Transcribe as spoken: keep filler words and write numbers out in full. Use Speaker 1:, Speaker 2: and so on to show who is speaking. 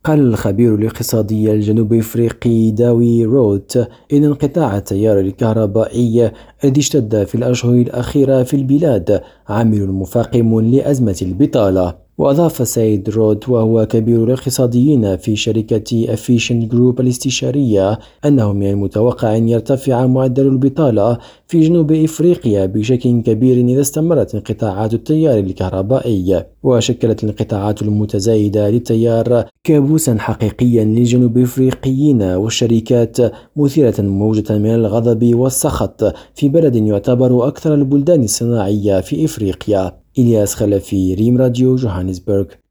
Speaker 1: قال الخبير الاقتصادي الجنوب أفريقي داوي روت إن انقطاع التيار الكهربائي الذي اشتد في الأشهر الأخيرة في البلاد عامل مفاقم لأزمة البطالة. وأضاف سيد رود وهو كبير الاقتصاديين في شركة أفيشن جروب الاستشارية أنه من المتوقع أن يرتفع معدل البطالة في جنوب إفريقيا بشكل كبير إذا استمرت انقطاعات التيار الكهربائي. وشكلت الانقطاعات المتزايدة للتيار كابوسا حقيقيا للجنوب إفريقيين والشركات، مثيرة موجة من الغضب والسخط في بلد يعتبر أكثر البلدان الصناعية في إفريقيا. إلياس خلفي، ريم راديو، جوهانسبرغ.